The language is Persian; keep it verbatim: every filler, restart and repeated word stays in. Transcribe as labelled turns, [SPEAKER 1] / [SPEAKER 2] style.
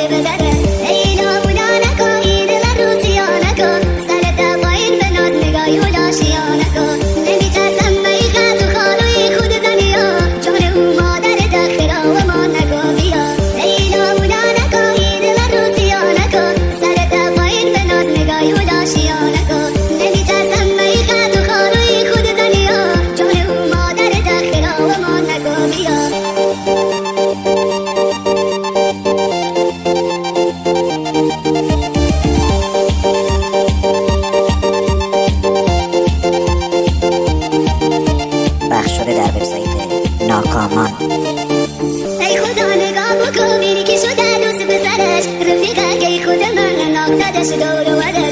[SPEAKER 1] ای بدره ای نامونا نکن این دل رو سیا نکن سرت پایین به ناز نگاهی و لاشیا نکن نمیترسم ای خط و خالوی خود دنیا جان او مادر دخرا و ما نگو بیا ای نامونا نکن این دل رو سیا نکن سرت پایین به ناز نگاهی و لاشیا نکن نمیترسم ای خط و خالوی خود دنیا جان او مادر دخرا و ما نگو بیا
[SPEAKER 2] پخش شده در وبسایت ناکامان.
[SPEAKER 1] ای خدا نگاه بکن بینی که شده دوست پسرش رفیقه که خود من ناک دادش دور و